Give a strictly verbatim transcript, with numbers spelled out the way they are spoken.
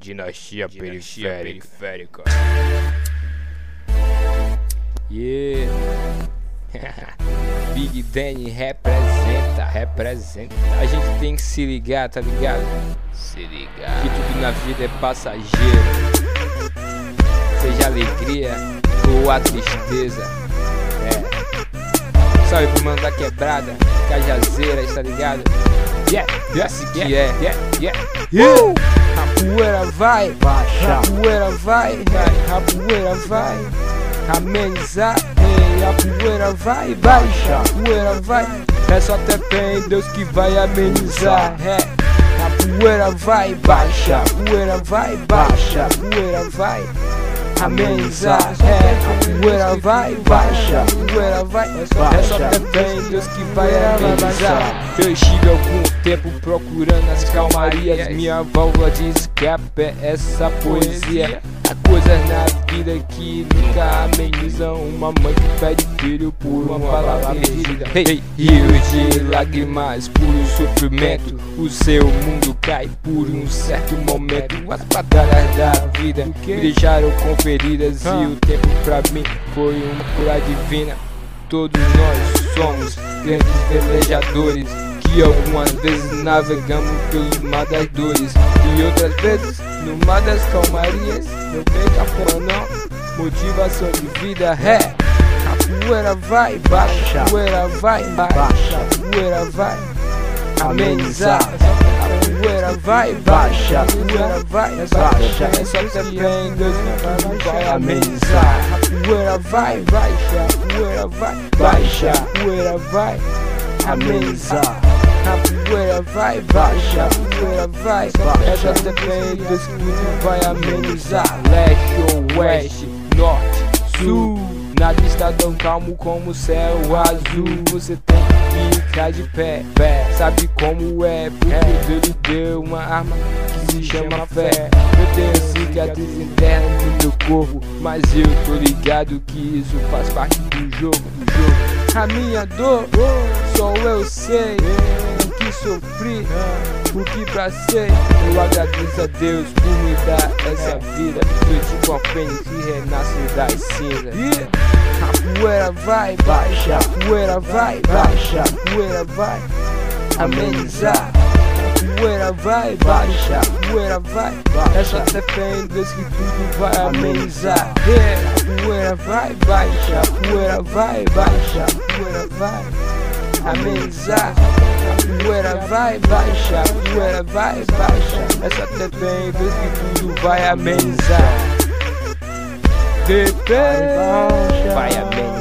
Dinastia Periférica. Yeah. Big Danny representa, representa. A gente tem que se ligar, tá ligado? Se ligar. Que tudo na vida é passageiro. Seja alegria ou a tristeza. É. Salve pro mano da quebrada, Cajazeiras, tá ligado? Yeah, yeah, que yeah, é, yeah, yeah, yeah. Uh! A poeira vai, baixa. A poeira vai, vai. A poeira vai amenizar. Ei, a poeira vai, baixa. A poeira vai. É só ter fé em Deus que vai amenizar. É. A poeira vai, baixa. A poeira vai, baixa. A poeira vai amenizar. É. A poeira vai, baixa. A poeira vai. É só ter fé em Deus que vai amenizar. Eu estive algum tempo procurando as calmarias. Minha válvula de escape é essa poesia. Há coisas na vida que nunca amenizam. Uma mãe que pede filho por uma palavra perdida. Hey, rios de lágrimas, puro sofrimento. O seu mundo cai por um certo momento. As batalhas da vida me deixaram com feridas. E o tempo pra mim foi uma cura divina. Todos nós somos grandes velejadores, que algumas vezes navegamos pelo mar das dores, e outras vezes no mar das calmarias. Meu bem, café não, motivação de vida é. A poeira vai, baixa. A poeira vai, baixa. A poeira vai amenizar. A poeira vai, baixa. A poeira vai, baixa. É só ter fé em Deus que vai amenizar. A poeira vai, baixa. A poeira vai, baixa. A poeira vai amenizar. A poeira vai, baixa. A poeira vai, é só ter fé em Deus que tudo vai amenizar. Leste ou oeste, norte, sul, nada está tão calmo como o céu azul. Você tem que ficar de pé, pé. Sabe como é, porque Deus lhe deu uma arma que se chama fé. Eu tenho cicatriz interna no meu corpo, mas eu tô ligado que isso faz parte do jogo, do jogo. A minha dor, só eu sei o que sofri, o que passei. Eu agradeço a Deus por me dar essa vida. Sou tipo a fênix que renasce das cinzas. Yeah. A poeira vai, baixa. A poeira vai, baixa. A poeira vai amenizar. A poeira vai, baixa. A poeira vai, é só ter fé em Deus que tudo vai amenizar. Yeah. A poeira vai, baixa. A poeira vai, baixa. A poeira vai amenizar. A poeira vai, baixa. A poeira vai, baixa. É só ter fé em Deus que tudo vai amenizar. Vai amenizar.